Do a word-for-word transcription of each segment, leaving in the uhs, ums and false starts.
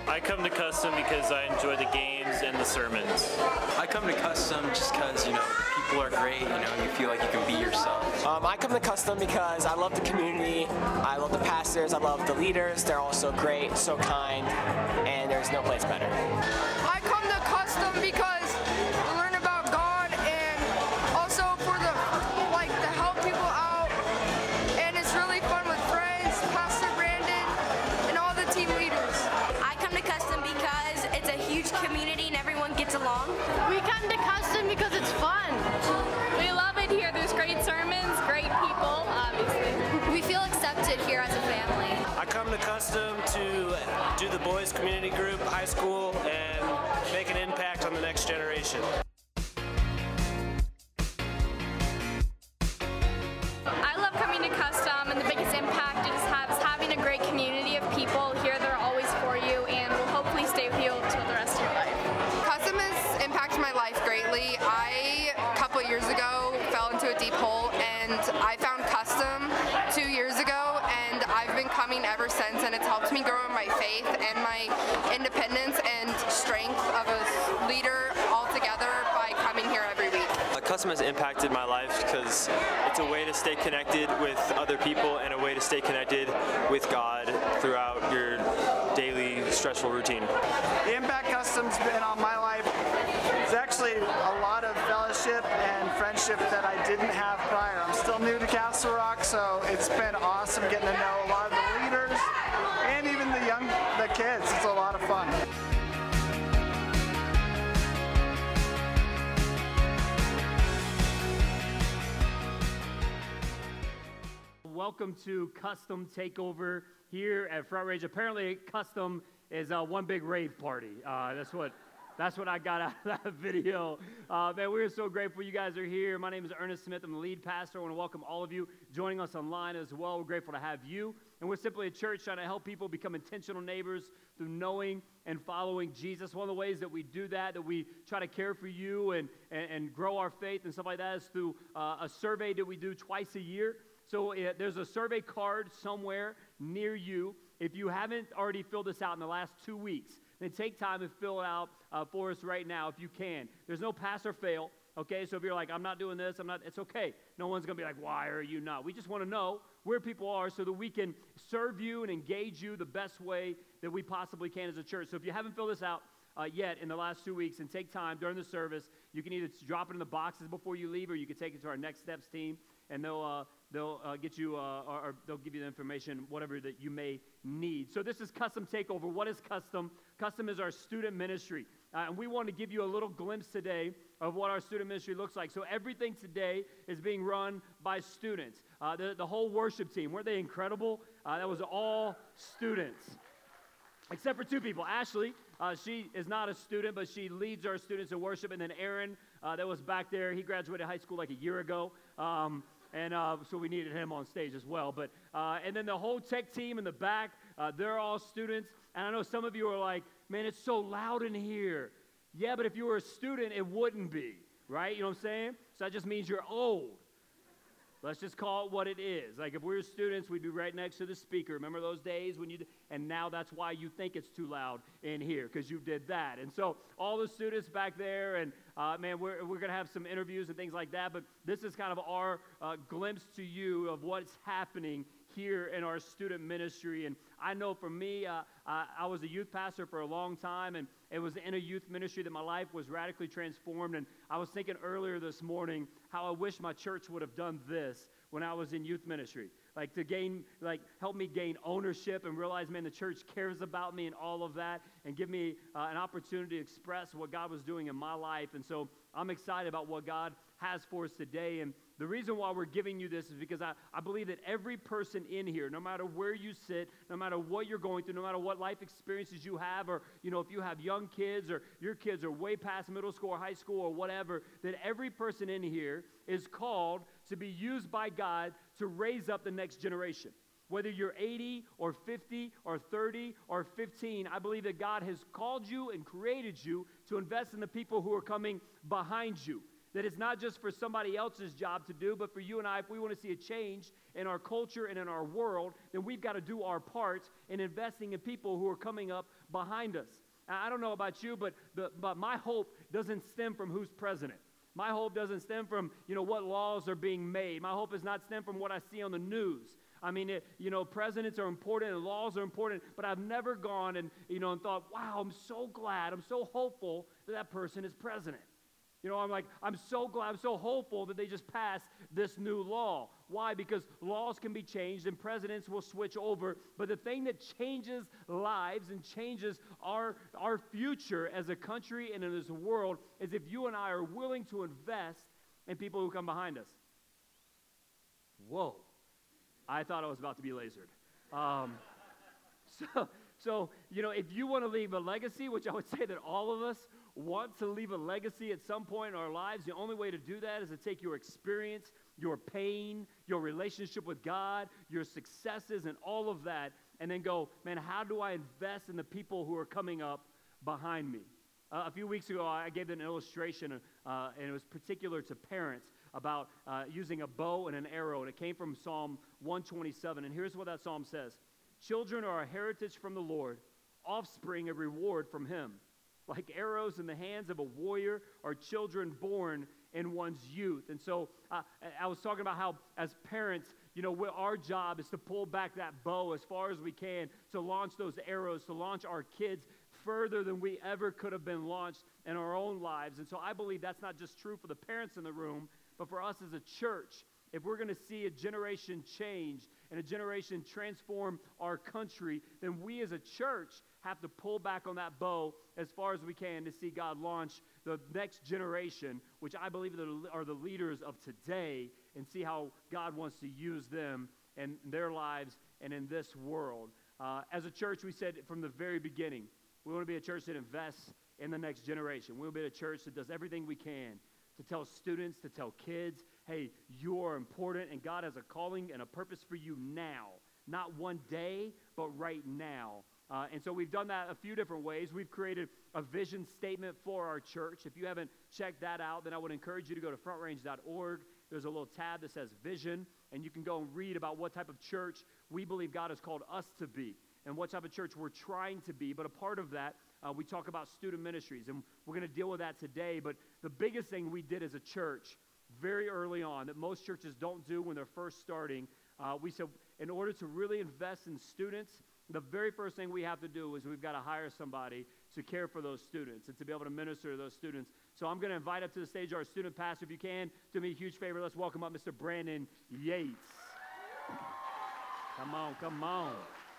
I come to Custom because I enjoy the games and the sermons. I come to Custom just because, you know, the people are great, you know, you feel like you can be yourself. Um, I come to Custom because I love the community, I love the pastors, I love the leaders. They're all so great, so kind, and there's no place better. I come to Custom because we learn about God and also for the, like, to help people out, and it's really fun with friends, Pastor Brandon, and all the team leaders. I come to Custom because it's a huge community and everyone gets along. We come to Custom because it's fun. We love it here. There's great sermons, great people, obviously. We feel accepted here as a family. I come to Custom to do the boys community group, high school, and make an impact on the next generation. I love coming to Custom, and the biggest impact it just has having a great community of people here that are always for you and will hopefully stay with you until the rest of your life. Custom has impacted my life greatly. I, a couple years ago, fell into a deep hole, and I found Custom two years ago, and I've been coming ever since, and it's helped me grow in my faith and my independence and strength of a leader altogether by coming here every week. Uh, Custom has impacted my life because it's a way to stay connected with other people and a way to stay connected with God throughout your daily stressful routine. The impact Custom's been on my life is actually a lot of fellowship and friendship that I didn't have prior. I'm still new to Castle Rock, so it's been awesome getting to know a lot of the leaders and even the young, the kids. It's a lot of fun. Welcome to Custom Takeover here at Front Range. Apparently, Custom is uh, one big rave party. Uh, that's what that's what I got out of that video. Uh, man, we're so grateful you guys are here. My name is Ernest Smith. I'm the lead pastor. I want to welcome all of you joining us online as well. We're grateful to have you. And we're simply a church trying to help people become intentional neighbors through knowing and following Jesus. One of the ways that we do that, that we try to care for you and, and, and grow our faith and stuff like that is through uh, a survey that we do twice a year. So uh, there's a survey card somewhere near you. If you haven't already filled this out in the last two weeks, then take time and fill it out uh, for us right now if you can. There's no pass or fail, okay? So if you're like, I'm not doing this, I'm not, it's okay. No one's going to be like, why are you not? We just want to know where people are so that we can serve you and engage you the best way that we possibly can as a church. So if you haven't filled this out uh, yet in the last two weeks, and take time during the service, you can either drop it in the boxes before you leave, or you can take it to our Next Steps team, and they'll uh, they'll uh, get you, uh, or, or they'll give you the information, whatever that you may need. So this is Custom Takeover. What is Custom? Custom is our student ministry, uh, and we want to give you a little glimpse today of what our student ministry looks like. So everything today is being run by students. Uh, the, the whole worship team, weren't they incredible? Uh, that was all students, except for two people. Ashley, uh, she is not a student, but she leads our students in worship. And then Aaron, uh, that was back there, he graduated high school like a year ago. Um, And uh, so we needed him on stage as well. But uh, and then the whole tech team in the back, uh, they're all students. And I know some of you are like, man, it's so loud in here. Yeah, but if you were a student, it wouldn't be, right? You know what I'm saying? So that just means you're old. Let's just call it what it is. Like if we were students, we'd be right next to the speaker. Remember those days when you, and now that's why you think it's too loud in here, because you did that. And so all the students back there, and uh, man, we're, we're going to have some interviews and things like that, but this is kind of our uh, glimpse to you of what's happening here in our student ministry. And I know for me, uh, I, I was a youth pastor for a long time, and it was in a youth ministry that my life was radically transformed. And I was thinking earlier this morning how I wish my church would have done this when I was in youth ministry. Like to gain, like help me gain ownership and realize, man, the church cares about me and all of that, and give me uh, an opportunity to express what God was doing in my life. And so I'm excited about what God has for us today. And the reason why we're giving you this is because I, I believe that every person in here, no matter where you sit, no matter what you're going through, no matter what life experiences you have, or, you know, if you have young kids or your kids are way past middle school or high school or whatever, that every person in here is called to be used by God to raise up the next generation. Whether you're eighty or fifty or thirty or fifteen, I believe that God has called you and created you to invest in the people who are coming behind you. That it's not just for somebody else's job to do, but for you and I, if we want to see a change in our culture and in our world, then we've got to do our part in investing in people who are coming up behind us. I don't know about you, but, the, but my hope doesn't stem from who's president. My hope doesn't stem from, you know, what laws are being made. My hope does not stem from what I see on the news. I mean, it, you know, presidents are important and laws are important, but I've never gone and, you know, and thought, wow, I'm so glad, I'm so hopeful that that person is president. You know, I'm like, I'm so glad, I'm so hopeful that they just passed this new law. Why? Because laws can be changed and presidents will switch over. But the thing that changes lives and changes our, our future as a country and as a world is if you and I are willing to invest in people who come behind us. Whoa. I thought I was about to be lasered. Um, so, so, you know, if you want to leave a legacy, which I would say that all of us want to leave a legacy at some point in our lives, the only way to do that is to take your experience, your pain, your relationship with God, your successes, and all of that, and then go, man, how do I invest in the people who are coming up behind me? Uh, a few weeks ago, I gave an illustration, uh, and it was particular to parents about uh, using a bow and an arrow, and it came from Psalm one twenty-seven, and here's what that psalm says. Children are a heritage from the Lord, offspring a reward from him. Like arrows in the hands of a warrior are children born in one's youth. And so uh, I was talking about how as parents, you know, our job is to pull back that bow as far as we can to launch those arrows, to launch our kids further than we ever could have been launched in our own lives. And so I believe that's not just true for the parents in the room, but for us as a church. If we're going to see a generation change and a generation transform our country, then we as a church have to pull back on that bow as far as we can to see God launch the next generation, which I believe are the leaders of today, and see how God wants to use them in their lives and in this world. Uh, as a church, we said from the very beginning, we want to be a church that invests in the next generation. We want to be a church that does everything we can to tell students, to tell kids, hey, you are important, and God has a calling and a purpose for you now. Not one day, but right now. Uh, and so we've done that a few different ways. We've created a vision statement for our church. If you haven't checked that out, then I would encourage you to go to front range dot org. There's a little tab that says vision, and you can go and read about what type of church we believe God has called us to be and what type of church we're trying to be. But a part of that, uh, we talk about student ministries, and we're going to deal with that today. But the biggest thing we did as a church very early on that most churches don't do when they're first starting, uh, we said in order to really invest in students, the very first thing we have to do is we've got to hire somebody to care for those students and to be able to minister to those students. So I'm going to invite up to the stage our student pastor. If you can, do me a huge favor. Let's welcome up Mister Brandon Yates. Come on, come on.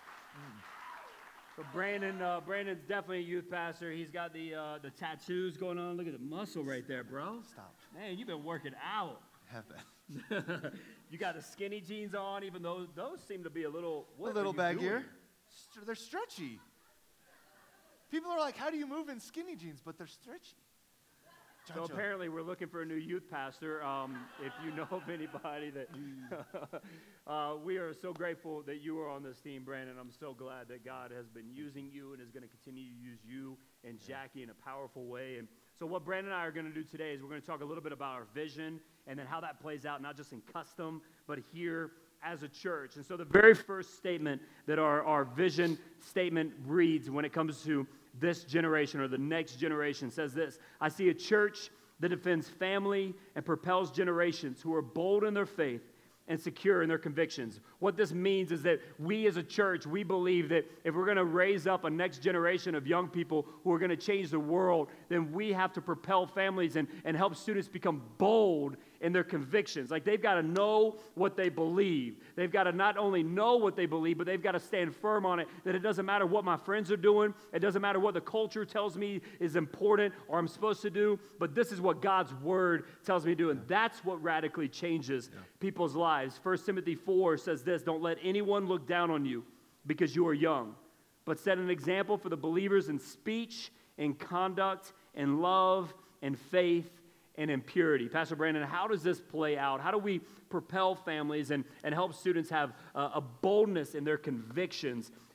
So Brandon, uh, Brandon's definitely a youth pastor. He's got the uh, the tattoos going on. Look at the muscle right there, bro. Stop. Man, you've been working out. Have been. You got the skinny jeans on, even though those seem to be a little. What a little baggier. Doing? They're stretchy. People are like, how do you move in skinny jeans? But they're stretchy. So apparently we're looking for a new youth pastor. Um, if you know of anybody that, uh, we are so grateful that you are on this team, Brandon. I'm so glad that God has been using you and is going to continue to use you and Jackie in a powerful way. And so what Brandon and I are going to do today is we're going to talk a little bit about our vision and then how that plays out, not just in Custom, but here as a church. And so the very first statement that our, our vision statement reads when it comes to this generation or the next generation says this: I see a church that defends family and propels generations who are bold in their faith and secure in their convictions. What this means is that we as a church, we believe that if we're going to raise up a next generation of young people who are going to change the world, then we have to propel families and, and help students become bold in their convictions. Like they've got to know what they believe. They've got to not only know what they believe, but they've got to stand firm on it, that it doesn't matter what my friends are doing. It doesn't matter what the culture tells me is important or I'm supposed to do, but this is what God's word tells me to do. And that's what radically changes yeah. people's lives. First Timothy four says this: don't let anyone look down on you because you are young, but set an example for the believers in speech, in conduct, in love, in faith, and in purity. Pastor Brandon, how does this play out? How do we propel families and, and help students have uh, a boldness in their convictions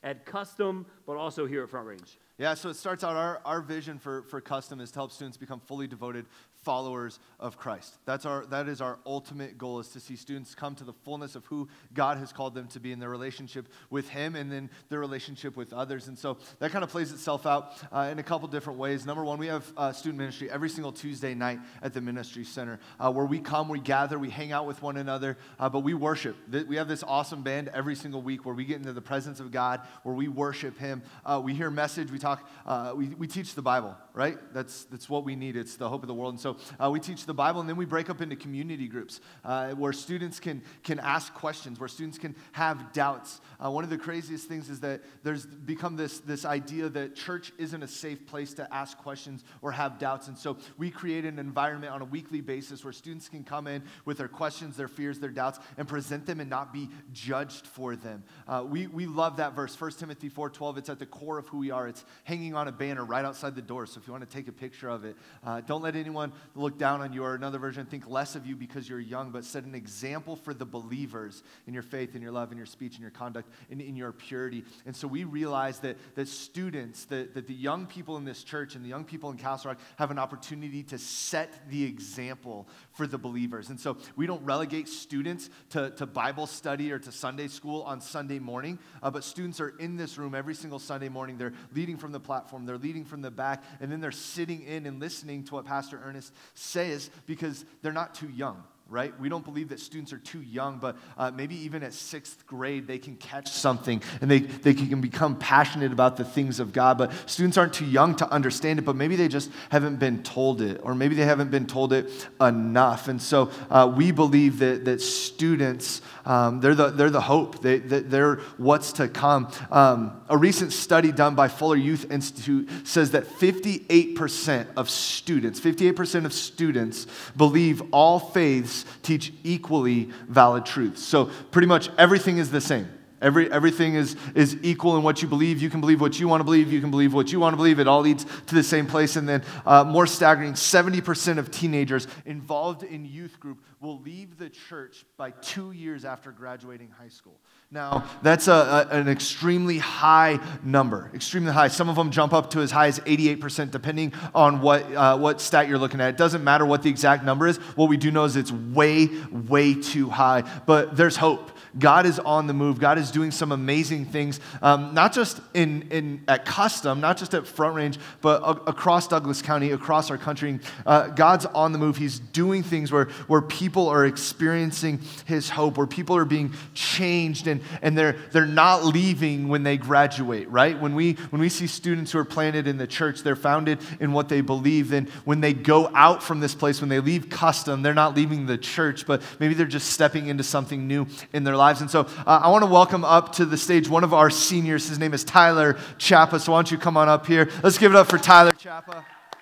at Custom, but also here at Front Range? Yeah, so it starts out, our, our vision for, for Custom is to help students become fully devoted followers of Christ. That's our, that is our ultimate goal, is to see students come to the fullness of who God has called them to be in their relationship with Him and then their relationship with others. And so that kind of plays itself out uh, in a couple different ways. Number one, we have uh, student ministry every single Tuesday night at the Ministry Center, uh, where we come, we gather, we hang out with one another, uh, but we worship. We have this awesome band every single week where we get into the presence of God, where we worship Him. Uh, we hear message, we talk, uh, we, we teach the Bible, right? That's, that's what we need. It's the hope of the world. And so uh, we teach the Bible, and then we break up into community groups uh, where students can, can ask questions, where students can have doubts. Uh, one of the craziest things is that there's become this, this idea that church isn't a safe place to ask questions or have doubts. And so we create an environment on a weekly basis where students can come in with their questions, their fears, their doubts, and present them and not be judged for them. Uh, we, we love that verse, First Timothy four twelve. It's at the core of who we are. It's hanging on a banner right outside the door. So if you want to take a picture of it, uh, don't let anyone look down on you, or another version, think less of you because you're young, but set an example for the believers in your faith, in your love, in your speech, in your conduct, in, in your purity. And so we realize that, that students, that, that the young people in this church and the young people in Castle Rock have an opportunity to set the example for the believers. And so we don't relegate students to, to Bible study or to Sunday school on Sunday morning, uh, but students are in this room every single Sunday morning. They're leading from the platform, they're leading from the back, and then they're sitting in and listening to what Pastor Ernest says because they're not too young. Right? We don't believe that students are too young, but uh, maybe even at sixth grade, they can catch something and they, they can become passionate about the things of God. But students aren't too young to understand it, but maybe they just haven't been told it, or maybe they haven't been told it enough. And so uh, we believe that, that students, um, they're, the, they're the hope. They, they're what's to come. Um, a recent study done by Fuller Youth Institute says that fifty-eight percent of students, fifty-eight percent of students believe all faiths teach equally valid truths. So pretty much everything is the same. Every, everything is, is equal in what you believe. You can believe what you want to believe. You can believe what you want to believe. It all leads to the same place. And then uh, more staggering, seventy percent of teenagers involved in youth group will leave the church by two years after graduating high school. Now, that's a, a, an extremely high number, extremely high. Some of them jump up to as high as eighty-eight percent, depending on what, uh, what stat you're looking at. It doesn't matter what the exact number is. What we do know is it's way, way too high. But there's hope. God is on the move. God is doing some amazing things, um, not just in, in at Custom, not just at Front Range, but a- across Douglas County, across our country. Uh, God's on the move. He's doing things where, where people are experiencing His hope, where people are being changed, and, and they're they're not leaving when they graduate, right? When we when we see students who are planted in the church, they're founded in what they believe. And when they go out from this place, when they leave Custom, they're not leaving the church, but maybe they're just stepping into something new in their lives. And so uh, I want to welcome up to the stage one of our seniors. His name is Tyler Chapa. So why don't you come on up here? Let's give it up for Tyler Chapa.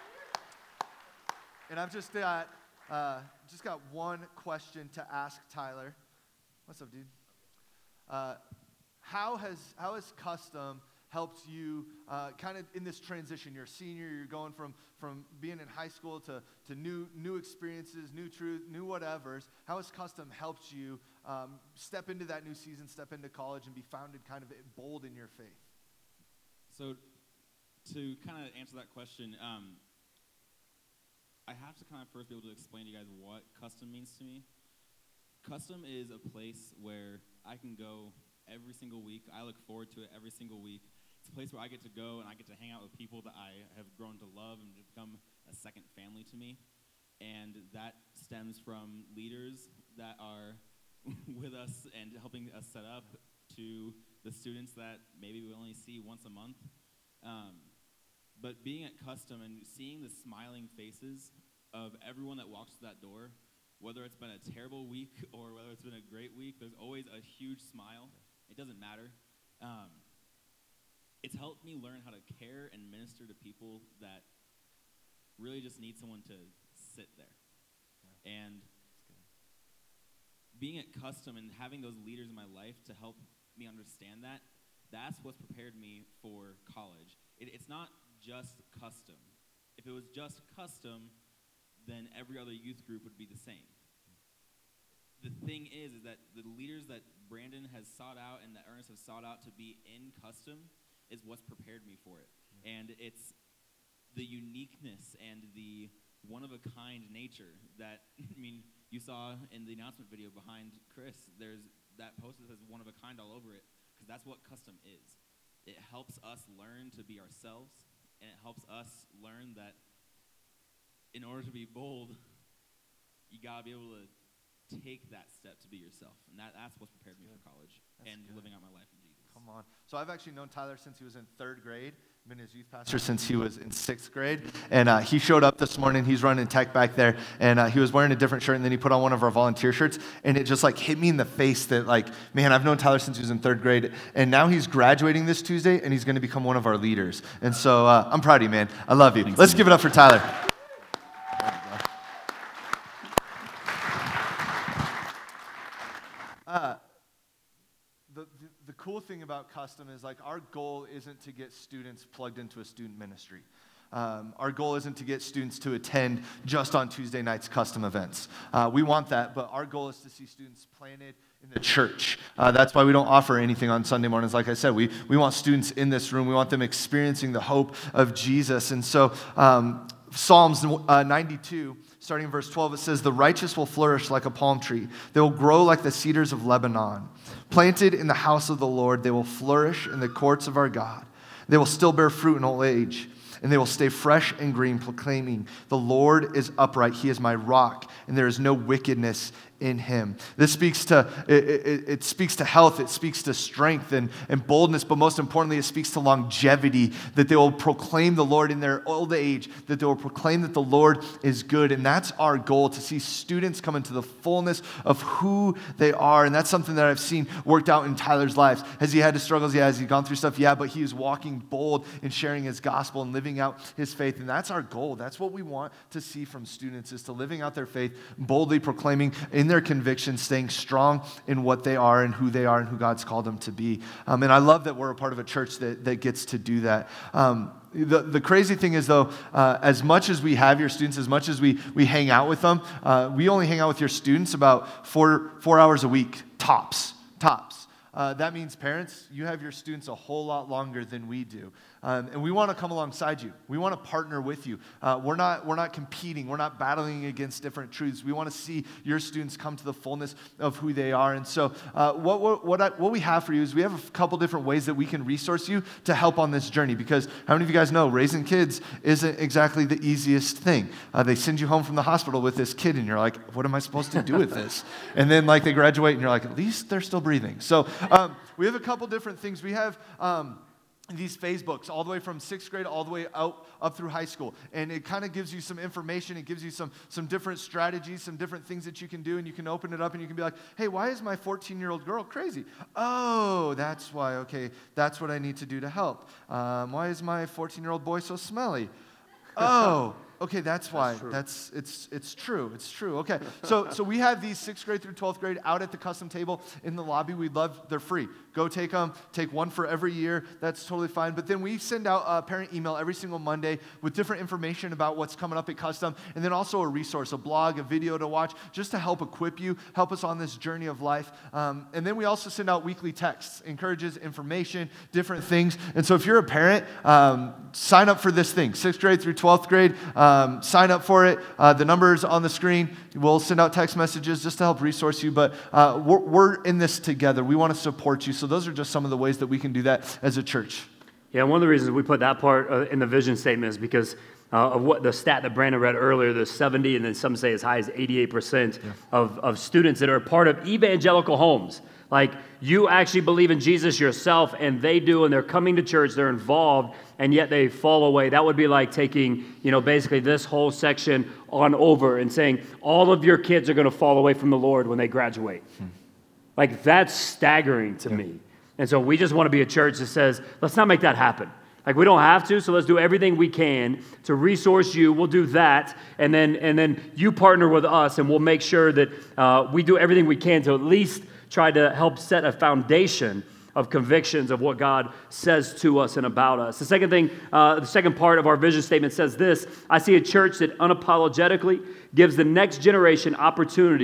And I've just got, uh, just got one question to ask Tyler. What's up, dude? Uh, how has how has Custom helped you uh, kind of in this transition? You're a senior, you're going from, from being in high school to, to new new experiences, new truth, new whatevers. How has Custom helped you um, step into that new season, step into college, and be founded kind of bold in your faith? So to kind of answer that question, um, I have to kind of first be able to explain to you guys what Custom means to me. Custom is a place where I can go every single week. I look forward to it every single week. It's a place where I get to go and I get to hang out with people that I have grown to love and become a second family to me. And that stems from leaders that are with us and helping us set up, to the students that maybe we only see once a month. Um, but being at Custom and seeing the smiling faces of everyone that walks through that door, whether it's been a terrible week or whether it's been a great week, there's always a huge smile. It doesn't matter. Um, it's helped me learn how to care and minister to people that really just need someone to sit there. Yeah. And being at Custom and having those leaders in my life to help me understand that, that's what's prepared me for college. It, it's not just Custom. If it was just Custom, then every other youth group would be the same. The thing is, is that the leaders that Brandon has sought out and that Ernest has sought out to be in Custom is what's prepared me for it. Yeah. And it's the uniqueness and the one-of-a-kind nature that, I mean, you saw in the announcement video behind Chris, there's that post that says one-of-a-kind all over it, because that's what Custom is. It helps us learn to be ourselves, and it helps us learn that in order to be bold, you got to be able to take that step to be yourself. And that, that's what's prepared me for college that's and good. Living out my life in Jesus. Come on. So I've actually known Tyler since he was in third grade. I've been his youth pastor since he was in sixth grade. And uh, he showed up this morning. He's running tech back there. And uh, he was wearing a different shirt. And then he put on one of our volunteer shirts. And it just like hit me in the face that like, man, I've known Tyler since he was in third grade. And now he's graduating this Tuesday. And he's going to become one of our leaders. And so uh, I'm proud of you, man. I love you. Thanks, Let's man. give it up for Tyler. Uh, the, the, the cool thing about Custom is like our goal isn't to get students plugged into a student ministry. Um, our goal isn't to get students to attend just on Tuesday nights Custom events. Uh, we want that, but our goal is to see students planted in the church. Uh, that's why we don't offer anything on Sunday mornings. Like I said, we, we want students in this room. We want them experiencing the hope of Jesus. And so um, Psalms uh, ninety-two, starting in verse twelve, it says, "The righteous will flourish like a palm tree. They will grow like the cedars of Lebanon. Planted in the house of the Lord, they will flourish in the courts of our God. They will still bear fruit in old age, and they will stay fresh and green, proclaiming, 'The Lord is upright. He is my rock, and there is no wickedness in him.'" This speaks to, it, it, it speaks to health, it speaks to strength and, and boldness, but most importantly, it speaks to longevity, that they will proclaim the Lord in their old age, that they will proclaim that the Lord is good. And that's our goal, to see students come into the fullness of who they are. And that's something that I've seen worked out in Tyler's life. Has he had his struggles? Yeah. Has he gone through stuff? Yeah. But he is walking bold and sharing his gospel and living out his faith. And that's our goal. That's what we want to see from students, is to living out their faith, boldly proclaiming in their convictions, staying strong in what they are and who they are and who God's called them to be. Um, and I love that we're a part of a church that, that gets to do that. Um, the, the crazy thing is, though, uh, as much as we have your students, as much as we, we hang out with them, uh, we only hang out with your students about four, four hours a week, tops, tops. Uh, that means, parents, you have your students a whole lot longer than we do. Um, and we want to come alongside you. We want to partner with you. Uh, we're not we're not competing. We're not battling against different truths. We want to see your students come to the fullness of who they are. And so uh, what what what, I, what we have for you is we have a couple different ways that we can resource you to help on this journey. Because how many of you guys know raising kids isn't exactly the easiest thing? Uh, they send you home from the hospital with this kid, and you're like, what am I supposed to do with this? And then like they graduate, and you're like, at least they're still breathing. So um, we have a couple different things. We have Um, these phase books all the way from sixth grade all the way out up through high school. And it kind of gives you some information. It gives you some some different strategies, some different things that you can do. And you can open it up and you can be like, hey, why is my fourteen-year-old girl crazy? Oh, that's why. Okay, that's what I need to do to help. Um, why is my fourteen-year-old boy so smelly? Oh, okay, that's why. That's, that's it's it's true. It's true. Okay, so so we have these sixth grade through twelfth grade out at the custom table in the lobby. We'd love, they're free. Go take them. Take one for every year. That's totally fine. But then we send out a parent email every single Monday with different information about what's coming up at Custom, and then also a resource, a blog, a video to watch, just to help equip you, help us on this journey of life. Um, and then we also send out weekly texts, encourages information, different things. And so if you're a parent, um, sign up for this thing, sixth grade through twelfth grade. Um, sign up for it. Uh, the number's on the screen. We'll send out text messages just to help resource you. But uh, we're, we're in this together. We want to support you. So those are just some of the ways that we can do that as a church. Yeah, one of the reasons we put that part uh, in the vision statement is because uh, of what the stat that Brandon read earlier, the seventy, and then some say as high as eighty-eight percent yeah. of, of students that are part of evangelical homes. Like, you actually believe in Jesus yourself, and they do, and they're coming to church, they're involved, and yet they fall away. That would be like taking, you know, basically this whole section on over and saying, all of your kids are going to fall away from the Lord when they graduate. Hmm. Like, that's staggering to yeah. me. And so we just want to be a church that says, let's not make that happen. Like, we don't have to, so let's do everything we can to resource you. We'll do that, and then and then you partner with us, and we'll make sure that uh, we do everything we can to at least try to help set a foundation of convictions of what God says to us and about us. The second thing, uh, the second part of our vision statement says this: I see a church that unapologetically gives the next generation opportunities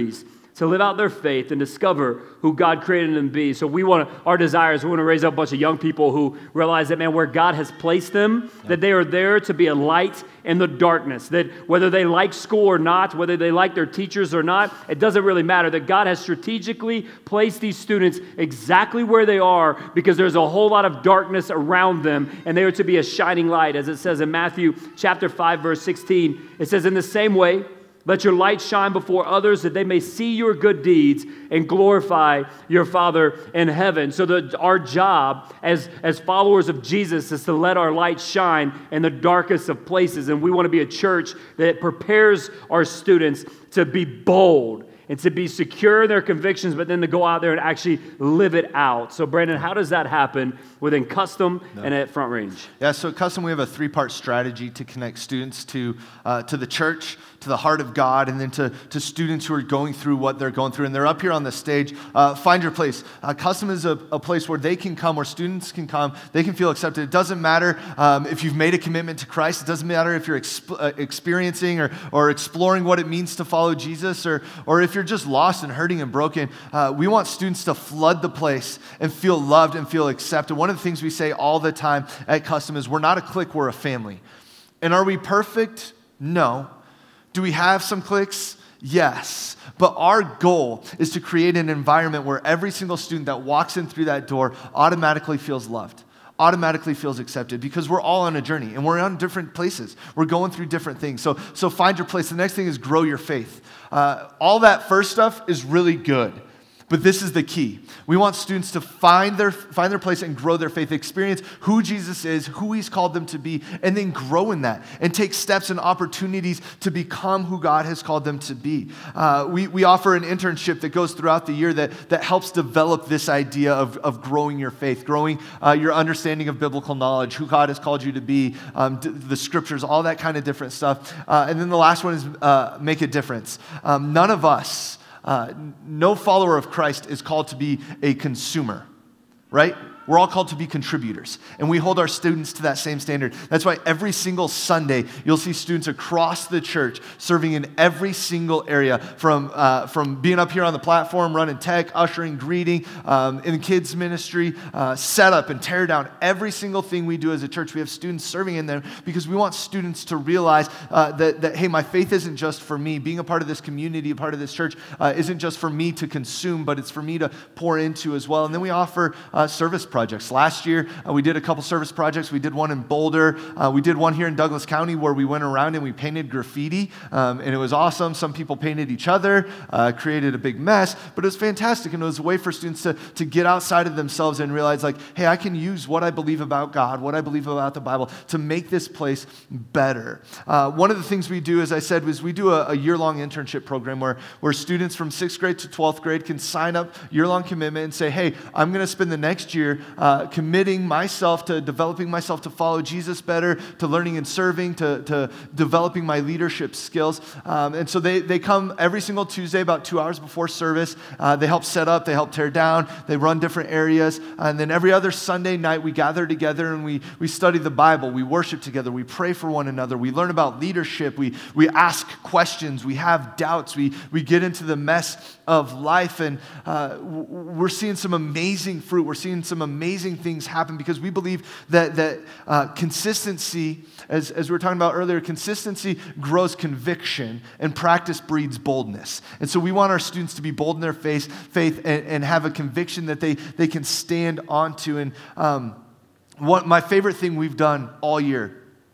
to live out their faith and discover who God created them to be. So we want to, our desire is we want to raise up a bunch of young people who realize that, man, where God has placed them, yeah. that they are there to be a light in the darkness, that whether they like school or not, whether they like their teachers or not, it doesn't really matter, that God has strategically placed these students exactly where they are because there's a whole lot of darkness around them, and they are to be a shining light. As it says in Matthew chapter five, verse sixteen, it says, in the same way, let your light shine before others that they may see your good deeds and glorify your Father in heaven. So that our job as, as followers of Jesus is to let our light shine in the darkest of places. And we want to be a church that prepares our students to be bold and to be secure in their convictions, but then to go out there and actually live it out. So Brandon, how does that happen within Custom no. and at Front Range? Yeah, so at Custom we have a three-part strategy to connect students to uh, to the church, to the heart of God, and then to, to students who are going through what they're going through. And they're up here on the stage. Uh, find your place. Uh, Custom is a, a place where they can come, where students can come. They can feel accepted. It doesn't matter um, if you've made a commitment to Christ. It doesn't matter if you're exp- uh, experiencing or, or exploring what it means to follow Jesus, or, or if you're just lost and hurting and broken. Uh, we want students to flood the place and feel loved and feel accepted. One of the things we say all the time at Custom is we're not a clique, we're a family. And are we perfect? No. Do we have some cliques? Yes. But our goal is to create an environment where every single student that walks in through that door automatically feels loved, automatically feels accepted, because we're all on a journey and we're on different places. We're going through different things. So, so find your place. The next thing is grow your faith. Uh, all that first stuff is really good. But this is the key. We want students to find their find their place and grow their faith, experience who Jesus is, who he's called them to be, and then grow in that and take steps and opportunities to become who God has called them to be. Uh, we, we offer an internship that goes throughout the year that, that helps develop this idea of, of growing your faith, growing uh, your understanding of biblical knowledge, who God has called you to be, um, d- the scriptures, all that kind of different stuff. Uh, and then the last one is uh, make a difference. Um, none of us Uh, no follower of Christ is called to be a consumer, right? We're all called to be contributors, and we hold our students to that same standard. That's why every single Sunday, you'll see students across the church serving in every single area, from uh, from being up here on the platform, running tech, ushering, greeting, um, in the kids ministry, uh, set up and tear down. Every single thing we do as a church, we have students serving in there because we want students to realize uh, that, that, hey, my faith isn't just for me. Being a part of this community, a part of this church, uh, isn't just for me to consume, but it's for me to pour into as well. And then we offer uh, service projects. Projects. Last year, uh, we did a couple service projects. We did one in Boulder. Uh, we did one here in Douglas County where we went around and we painted graffiti, um, and it was awesome. Some people painted each other, uh, created a big mess, but it was fantastic, and it was a way for students to, to get outside of themselves and realize, like, hey, I can use what I believe about God, what I believe about the Bible to make this place better. Uh, one of the things we do, as I said, was we do a, a year-long internship program where, where students from sixth grade to twelfth grade can sign up, year-long commitment, and say, hey, I'm going to spend the next year Uh, committing myself to developing myself to follow Jesus better, to learning and serving, to, to developing my leadership skills. Um, and so they, they come every single Tuesday about two hours before service. Uh, they help set up, they help tear down, they run different areas. And then every other Sunday night we gather together and we, we study the Bible, we worship together, we pray for one another, we learn about leadership, we, we ask questions, we have doubts, we, we get into the mess of life, and uh, we're seeing some amazing fruit, we're seeing some amazing things happen because we believe that that uh, consistency, as, as we were talking about earlier, consistency grows conviction and practice breeds boldness. And so we want our students to be bold in their faith, faith and, and have a conviction that they, they can stand onto. And um, what my favorite thing we've done all year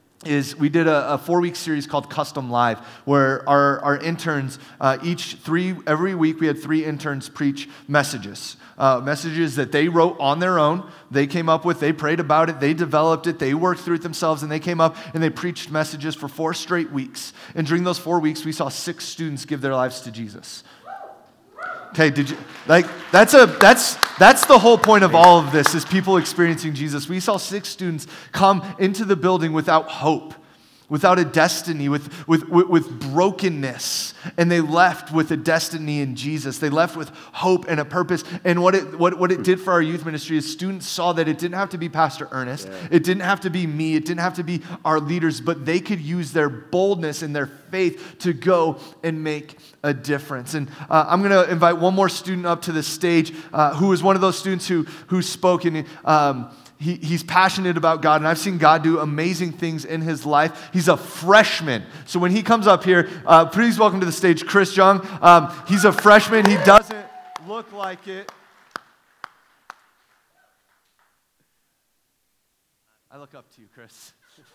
is we did a, a four-week series called Custom Live, where our, our interns, uh, each three, every week we had three interns preach messages, uh, messages that they wrote on their own, they came up with, they prayed about it, they developed it, they worked through it themselves, and they came up and they preached messages for four straight weeks. And during those four weeks, we saw six students give their lives to Jesus. Okay, did you, like, that's a, that's, that's the whole point of all of this, is people experiencing Jesus. We saw six students come into the building without hope. without a destiny, with, with, with, with brokenness. And they left with a destiny in Jesus. They left with hope and a purpose. And what it, what, what it did for our youth ministry is students saw that it didn't have to be Pastor Ernest. Yeah. It didn't have to be me. It didn't have to be our leaders, but they could use their boldness and their faith to go and make a difference. And uh, I'm going to invite one more student up to the stage uh, who was one of those students who, who spoke. And um, He, he's passionate about God, and I've seen God do amazing things in his life. He's a freshman. So when he comes up here, uh, please welcome to the stage Chris Young. Um, he's a freshman. He doesn't look like it. I look up to you, Chris.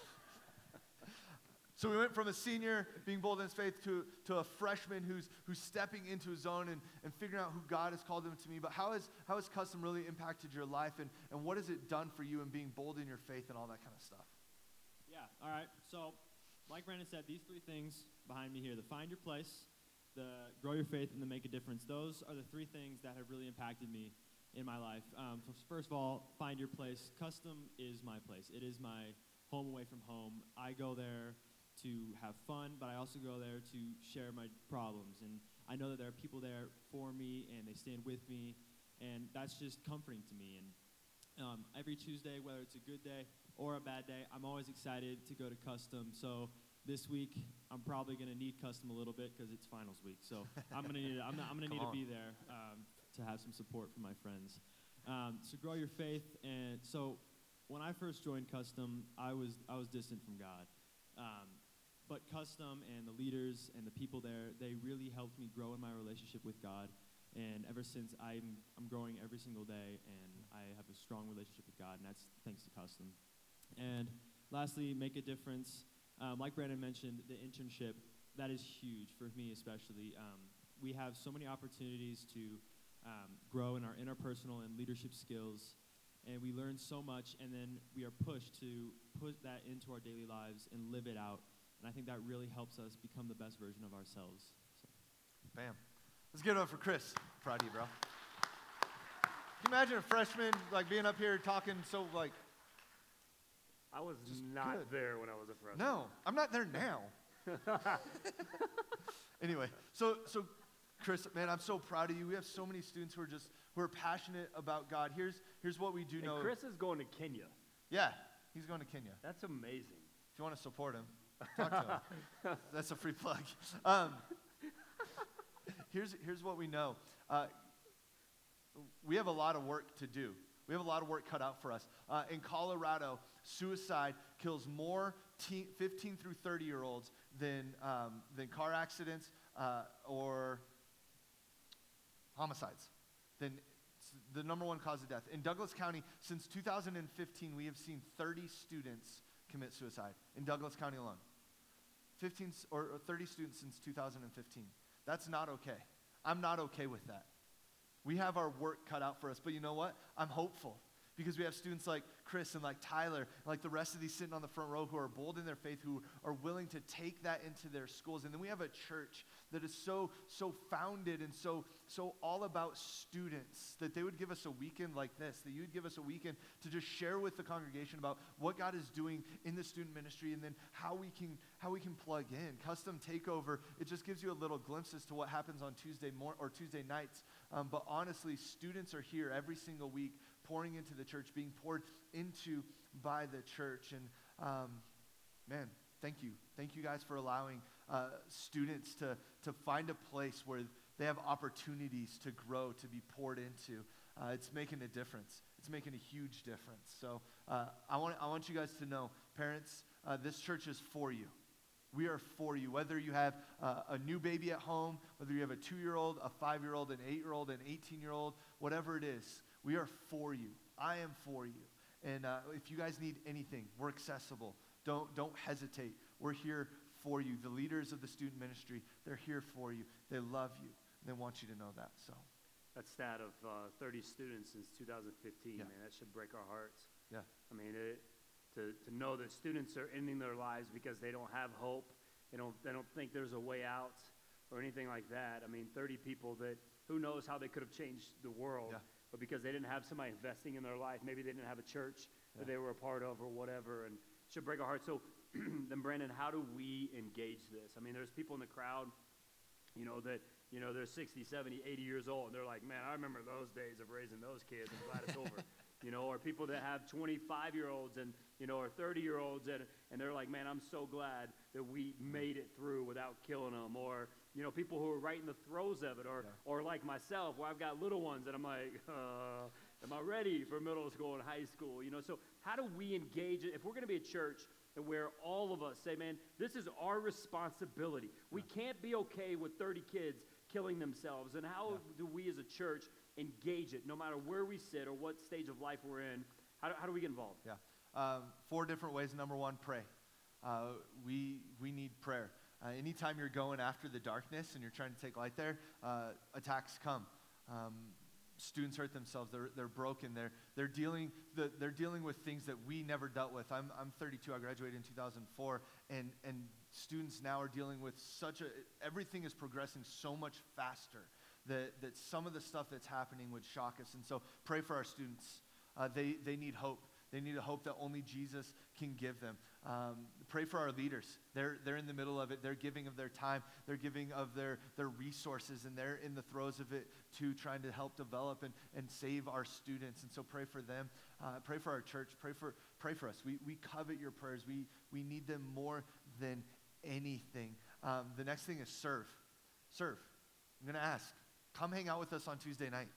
So we went from a senior being bold in his faith to, to a freshman who's who's stepping into his own and, and figuring out who God has called him to be. But how has how has Custom really impacted your life, and, and what has it done for you in being bold in your faith and all that kind of stuff? Yeah, all right. So like Brandon said, these three things behind me here, the find your place, the grow your faith, and the make a difference, those are the three things that have really impacted me in my life. Um, first of all, find your place. Custom is my place. It is my home away from home. I go there to have fun, but I also go there to share my problems. And I know that there are people there for me, and they stand with me, and that's just comforting to me. And um, every Tuesday, whether it's a good day or a bad day, I'm always excited to go to Custom. So this week, I'm probably going to need Custom a little bit because it's finals week. So I'm going to need I'm, I'm going to need to be there um, to have some support from my friends. Um, so grow your faith. And so when I first joined Custom, I was I was distant from God. Um, But Custom and the leaders and the people there, they really helped me grow in my relationship with God. And ever since, I'm I'm growing every single day, and I have a strong relationship with God, and that's thanks to Custom. And lastly, make a difference. Um, like Brandon mentioned, the internship, that is huge for me especially. Um, we have so many opportunities to um, grow in our interpersonal and leadership skills, and we learn so much, and then we are pushed to put that into our daily lives and live it out. And I think that really helps us become the best version of ourselves. So. Bam. Let's give it up for Chris. Proud of you, bro. Can you imagine a freshman like being up here talking so like... I was not good. There when I was a freshman. No, I'm not there now. Anyway, so so Chris, man, I'm so proud of you. We have so many students who are just who are passionate about God. Here's here's what we do and know. Chris is going to Kenya. Yeah, he's going to Kenya. That's amazing. If you want to support him, talk to him. That's a free plug. Um, here's here's what we know. Uh, we have a lot of work to do. We have a lot of work cut out for us. Uh, in Colorado, suicide kills more teen, fifteen through thirty year olds than um, than car accidents uh, or homicides. Than the number one cause of death. In Douglas County, since two thousand fifteen, we have seen thirty students commit suicide in Douglas County alone. fifteen or thirty students since two thousand fifteen. That's not okay. I'm not okay with that. We have our work cut out for us, but you know what? I'm hopeful because we have students like Chris and like Tyler, and like the rest of these sitting on the front row who are bold in their faith, who are willing to take that into their schools. And then we have a church that is so, so founded and so, so all about students that they would give us a weekend like this, that you would give us a weekend to just share with the congregation about what God is doing in the student ministry and then how we can, how we can plug in. Custom Takeover, it just gives you a little glimpse as to what happens on Tuesday mor- or Tuesday nights. Um, but honestly, students are here every single week pouring into the church, being poured into by the church. And um, man, thank you. Thank you guys for allowing uh, students to, to find a place where they have opportunities to grow, to be poured into. Uh, it's making a difference. It's making a huge difference. So uh, I want I want you guys to know, parents, uh, this church is for you. We are for you. Whether you have uh, a new baby at home, whether you have a two-year-old, a five-year-old, an eight-year-old, an eighteen-year-old, whatever it is, we are for you. I am for you. And uh, if you guys need anything, we're accessible. Don't don't hesitate. We're here for you. The leaders of the student ministry, they're here for you. They love you. They want you to know that. So that stat of uh, thirty students since two thousand fifteen, yeah. Man, that should break our hearts. Yeah. I mean, it, to to know that students are ending their lives because they don't have hope, they don't they don't think there's a way out or anything like that. I mean, thirty people that who knows how they could have changed the world. Yeah. But because they didn't have somebody investing in their life, maybe they didn't have a church yeah. that they were a part of or whatever, and it should break our hearts. So then Brandon, how do we engage this? I mean, there's people in the crowd, you know, that, you know, they're sixty, seventy, eighty years old, and they're like, man, I remember those days of raising those kids. I'm glad it's over. You know, or people that have twenty-five-year-olds and, you know, or thirty-year-olds, and, and they're like, man, I'm so glad that we made it through without killing them. Or, you know, people who are right in the throes of it, or, yeah. or like myself, where I've got little ones, and I'm like, uh, am I ready for middle school and high school? You know, so how do we engage it? If we're going to be a church where all of us say, man, this is our responsibility. Yeah. We can't be okay with thirty kids killing themselves. And how yeah. do we as a church engage it, no matter where we sit or what stage of life we're in? How do, how do we get involved? Yeah, um, four different ways. Number one, pray. Uh, we we need prayer. Uh, anytime you're going after the darkness and you're trying to take light there, uh, attacks come. Um, students hurt themselves. They're they're broken. They're they're dealing the, they're dealing with things that we never dealt with. I'm I'm thirty-two. I graduated in two thousand four, and and students now are dealing with such a everything is progressing so much faster. That, that some of the stuff that's happening would shock us. And so pray for our students. Uh, they, they need hope. They need a hope that only Jesus can give them. Um, pray for our leaders. They're, they're in the middle of it. They're giving of their time. They're giving of their, their resources, and they're in the throes of it too, trying to help develop and, and save our students. And so pray for them. Uh, pray for our church. Pray for, pray for us. We, we covet your prayers. We, we need them more than anything. Um, the next thing is serve. Serve. I'm going to ask. Come hang out with us on Tuesday night.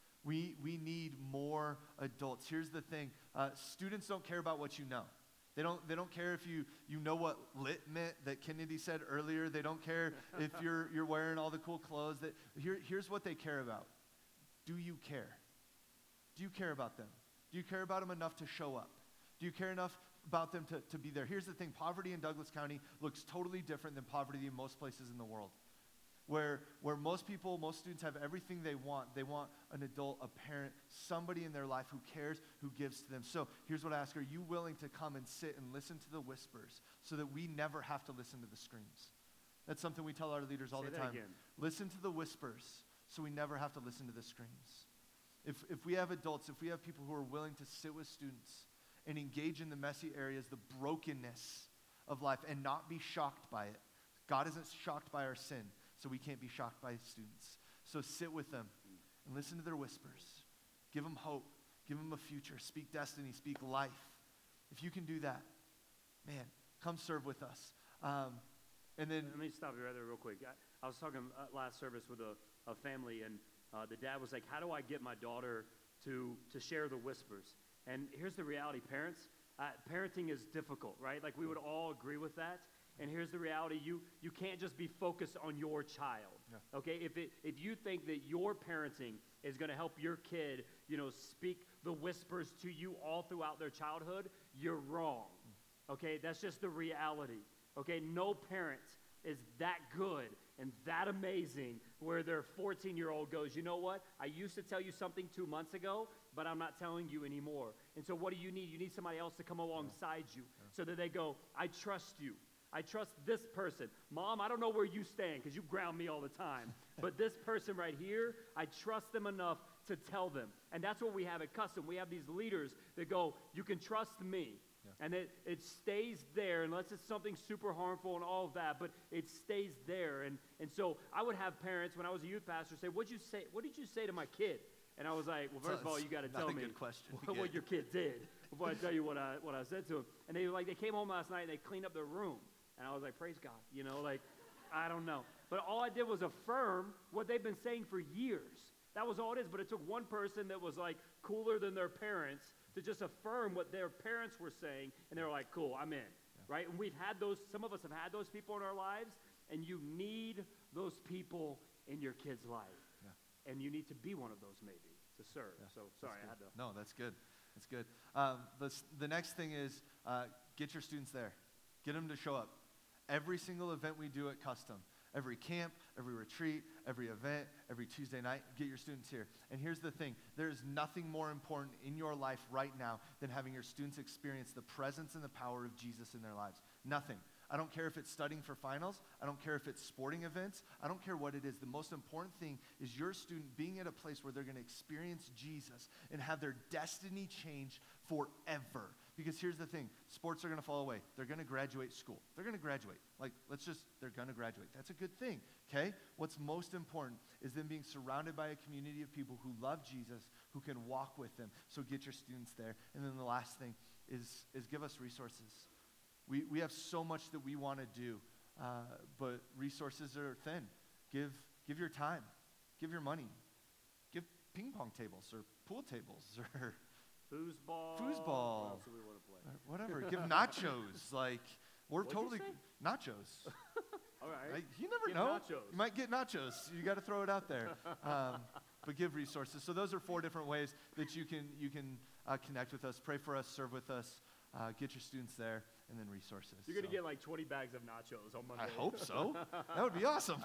We we need more adults. Here's the thing. Uh, students don't care about what you know. They don't they don't care if you, you know what lit meant that Kennedy said earlier. They don't care if you're you're wearing all the cool clothes. That here, here's what they care about. Do you care? Do you care about them? Do you care about them enough to show up? Do you care enough about them to, to be there? Here's the thing. Poverty in Douglas County looks totally different than poverty in most places in the world. Where, where most people, most students have everything they want. They want an adult, a parent, somebody in their life who cares, who gives to them. So here's what I ask. Are you willing to come and sit and listen to the whispers so that we never have to listen to the screams? That's something we tell our leaders all Say the that time. Again. Listen to the whispers so we never have to listen to the screams. If, if we have adults, if we have people who are willing to sit with students and engage in the messy areas, the brokenness of life, and not be shocked by it. God isn't shocked by our sin. So we can't be shocked by students. So sit with them and listen to their whispers. Give them hope. Give them a future. Speak destiny. Speak life. If you can do that, man, come serve with us. Um, and then let me stop you right there real quick. I, I was talking uh, last service with a, a family, and uh, the dad was like, how do I get my daughter to, to share the whispers? And here's the reality, parents. Uh, parenting is difficult, right? Like we would all agree with that. And here's the reality, you you can't just be focused on your child, yeah. okay? If it if you think that your parenting is going to help your kid, you know, speak the whispers to you all throughout their childhood, you're wrong, okay? That's just the reality, okay? No parent is that good and that amazing where their fourteen-year-old goes, you know what? I used to tell you something two months ago, but I'm not telling you anymore. And so what do you need? You need somebody else to come alongside you yeah. so that they go, I trust you. I trust this person. Mom, I don't know where you stand because you ground me all the time. But this person right here, I trust them enough to tell them. And that's what we have at Custom. We have these leaders that go, you can trust me. Yeah. And it, it stays there unless it's something super harmful and all of that, but it stays there. And, and so I would have parents, when I was a youth pastor, say, what'd you say, what did you say to my kid? And I was like, well, first so of all, you got to tell me what, what your kid did before I tell you what I, what I said to him. And they were like, they came home last night and they cleaned up their room. And I was like, praise God, you know, like, I don't know. But all I did was affirm what they've been saying for years. That was all it is. But it took one person that was like cooler than their parents to just affirm what their parents were saying. And they were like, cool, I'm in, yeah. right? And we've had those, some of us have had those people in our lives. And you need those people in your kid's life. Yeah. And you need to be one of those maybe to serve. Yeah, so sorry, I had to. No, that's good. That's good. Um, the, the next thing is uh, get your students there. Get them to show up. Every single event we do at Custom, every camp, every retreat, every event, every Tuesday night, get your students here. And here's the thing. There is nothing more important in your life right now than having your students experience the presence and the power of Jesus in their lives. Nothing. I don't care if it's studying for finals. I don't care if it's sporting events. I don't care what it is. The most important thing is your student being at a place where they're going to experience Jesus and have their destiny changed forever. Because here's the thing, sports are going to fall away. They're going to graduate school. They're going to graduate. Like, let's just, they're going to graduate. That's a good thing, okay? What's most important is them being surrounded by a community of people who love Jesus, who can walk with them. So get your students there. And then the last thing is, is give us resources. We, we have so much that we want to do, uh, but resources are thin. Give, give your time. Give your money. Give ping pong tables or pool tables or foosball. Foosball. What else do we want to play? Whatever. Give nachos. Like, we're What'd totally you say? nachos. All right. Like, you never Give know. nachos. You might get nachos. You got to throw it out there. Um, but give resources. So those are four different ways that you can you can uh, connect with us, pray for us, serve with us, uh, get your students there, and then resources. You're going to so. get like twenty bags of nachos on Monday. I hope so. That would be awesome.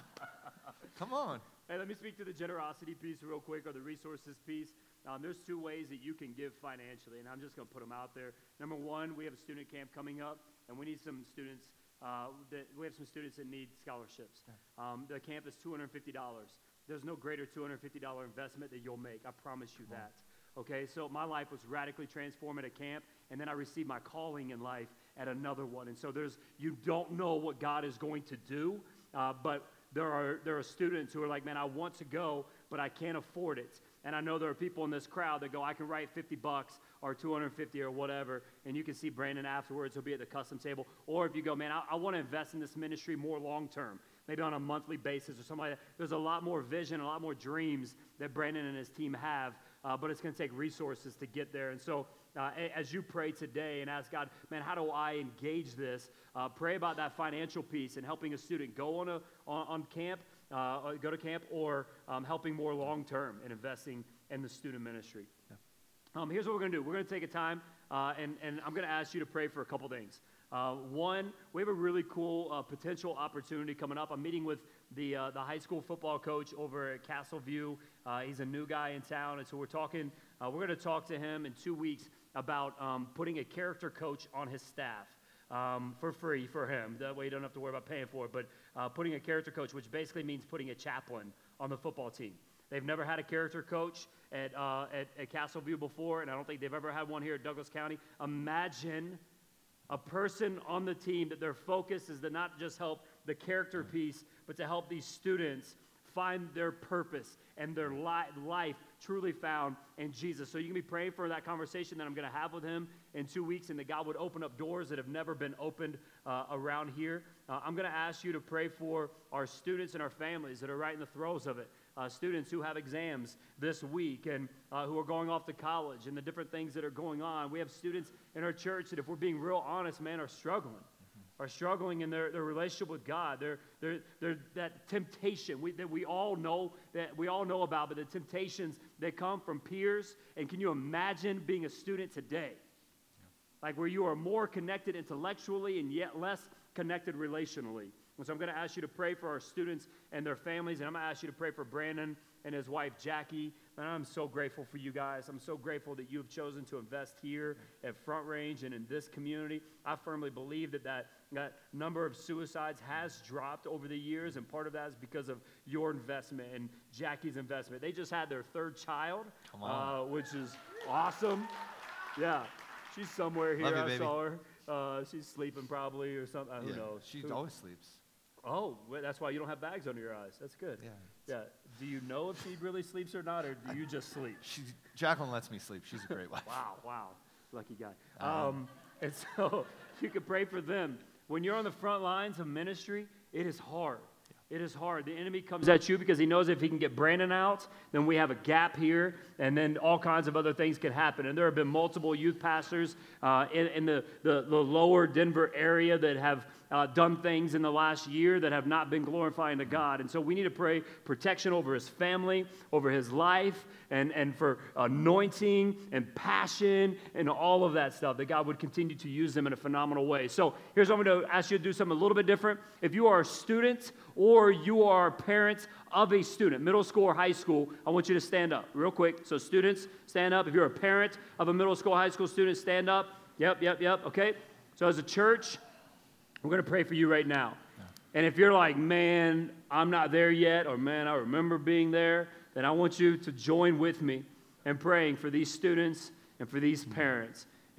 Come on. Hey, let me speak to the generosity piece real quick, or the resources piece. Um, there's two ways that you can give financially, and I'm just going to put them out there. Number one, we have a student camp coming up, and we need some students. Uh, that we have some students that need scholarships. Um, the camp is two hundred fifty dollars. There's no greater two hundred fifty dollars investment that you'll make. I promise you that. Okay, so my life was radically transformed at a camp, and then I received my calling in life at another one. And so there's, you don't know what God is going to do, uh, but there are there are students who are like, man, I want to go, but I can't afford it. And I know there are people in this crowd that go, I can write fifty bucks or two hundred fifty or whatever, and you can see Brandon afterwards. He'll be at the custom table. Or if you go, man, I, I want to invest in this ministry more long term, maybe on a monthly basis or something like that. There's a lot more vision, a lot more dreams that Brandon and his team have, uh, but it's going to take resources to get there. And so uh, as you pray today and ask God, man, how do I engage this? Uh, pray about that financial piece and helping a student go on, a, on, on camp, uh, go to camp, or um, helping more long term and investing in the student ministry. Yeah. Um, here's what we're going to do. We're going to take a time, uh, and, and I'm going to ask you to pray for a couple things. Uh, one, we have a really cool uh, potential opportunity coming up. I'm meeting with the uh, the high school football coach over at Castleview. Uh, he's a new guy in town, and so we're talking. Uh, we're going to talk to him in two weeks about um, putting a character coach on his staff um, for free for him. That way, you don't have to worry about paying for it. But uh, putting a character coach, which basically means putting a chaplain on the football team. They've never had a character coach at, uh, at, at Castleview before, and I don't think they've ever had one here at Douglas County. Imagine a person on the team that their focus is to not just help the character piece, but to help these students find their purpose and their li- life truly found in Jesus. So you can be praying for that conversation that I'm going to have with him in two weeks, and that God would open up doors that have never been opened uh, around here. Uh, I'm going to ask you to pray for our students and our families that are right in the throes of it. Uh, students who have exams this week and uh, who are going off to college and the different things that are going on. We have students in our church that, if we're being real honest, man, are struggling. Are struggling in their, their relationship with God. They're, they're, they're that temptation we, that we all know that we all know about, but the temptations that come from peers. And can you imagine being a student today? Yeah. Like where you are more connected intellectually and yet less connected relationally. And so I'm going to ask you to pray for our students and their families, and I'm going to ask you to pray for Brandon and his wife, Jackie. And I'm so grateful for you guys. I'm so grateful that you have chosen to invest here at Front Range and in this community. I firmly believe that that, that number of suicides has dropped over the years, and part of that is because of your investment and Jackie's investment. They just had their third child, uh, which is awesome. Yeah, she's somewhere here. Love you, I baby. saw her. Uh, she's sleeping probably or something. Uh, who yeah, knows? She Who, always sleeps. Oh, well, that's why you don't have bags under your eyes. That's good. Yeah. Yeah. Do you know if she really sleeps or not, or do you just sleep? She, Jacqueline lets me sleep. She's a great wife. Wow, wow. Lucky guy. Um, Um, and so you can pray for them. When you're on the front lines of ministry, it is hard. It is hard. The enemy comes at you because he knows if he can get Brandon out, then we have a gap here, and then all kinds of other things can happen. And there have been multiple youth pastors uh, in, in the, the, the lower Denver area that have uh, done things in the last year that have not been glorifying to God. And so we need to pray protection over his family, over his life, and, and for anointing and passion and all of that stuff, that God would continue to use them in a phenomenal way. So here's what I'm going to ask you to do, something a little bit different. If you are a student or you are parents of a student, middle school or high school, I want you to stand up real quick. So students, stand up. If you're a parent of a middle school, high school student, stand up. Yep, yep, yep. Okay. So as a church, we're going to pray for you right now. Yeah. And if you're like, man, I'm not there yet, or man, I remember being there, then I want you to join with me in praying for these students and for these parents.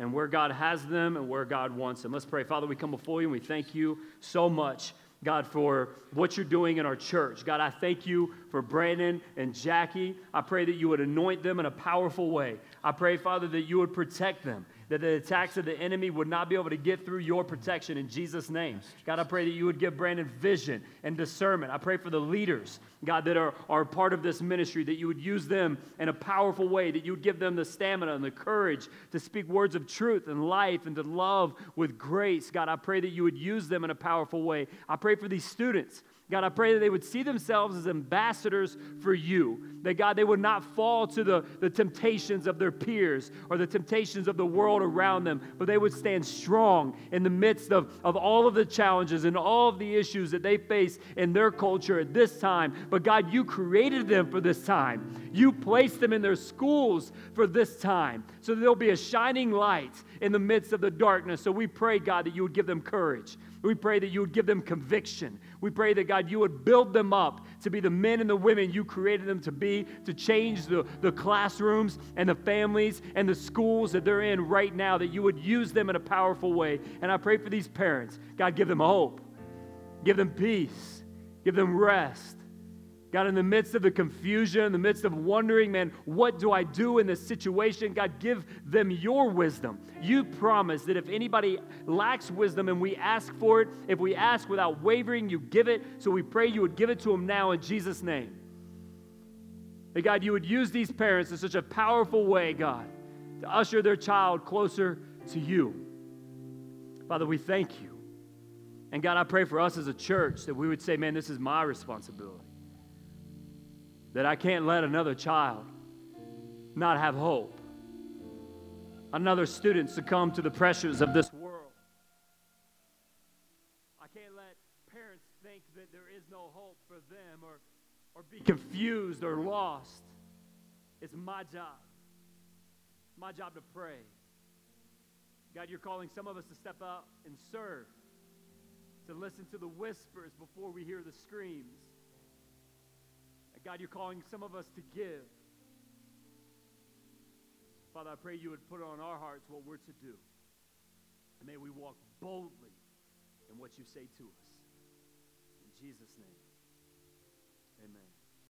and where God has them and where God wants them. Let's pray. Father, we come before you and we thank you so much, God, for what you're doing in our church. God, I thank you for Brandon and Jackie. I pray that you would anoint them in a powerful way. I pray, Father, that you would protect them, that the attacks of the enemy would not be able to get through your protection in Jesus' name. God, I pray that you would give Brandon vision and discernment. I pray for the leaders, God, that are, are part of this ministry, that you would use them in a powerful way, that you would give them the stamina and the courage to speak words of truth and life and to love with grace. God, I pray that you would use them in a powerful way. I pray for these students. God, I pray that they would see themselves as ambassadors for you. That, God, they would not fall to the, the temptations of their peers or the temptations of the world around them, but they would stand strong in the midst of, of all of the challenges and all of the issues that they face in their culture at this time. But, God, you created them for this time. You placed them in their schools for this time, so that there'll be a shining light in the midst of the darkness. So we pray, God, that you would give them courage. We pray that you would give them conviction. We pray that, God, you would build them up to be the men and the women you created them to be, to change the, the classrooms and the families and the schools that they're in right now, that you would use them in a powerful way. And I pray for these parents. God, give them hope. Give them peace. Give them rest. God, in the midst of the confusion, in the midst of wondering, man, what do I do in this situation? God, give them your wisdom. You promise that if anybody lacks wisdom and we ask for it, if we ask without wavering, you give it. So we pray you would give it to them now in Jesus' name. That, God, you would use these parents in such a powerful way, God, to usher their child closer to you. Father, we thank you. And God, I pray for us as a church that we would say, man, this is my responsibility. That I can't let another child not have hope. Another student succumb to the pressures of this world. I can't let parents think that there is no hope for them or, or be confused or lost. It's my job. My job to pray. God, you're calling some of us to step out and serve, to listen to the whispers before we hear the screams. God, you're calling some of us to give. Father, I pray you would put on our hearts what we're to do. And may we walk boldly in what you say to us. In Jesus' name, amen.